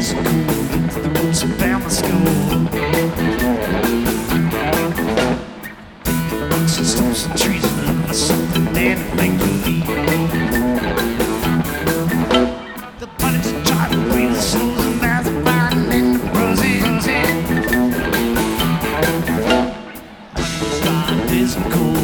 is cool. The roots of Bama school. Rocks and stones and trees and something anything to eat. The pilots try to breathe the souls of Mazepin and Rosie. Honey, is cool.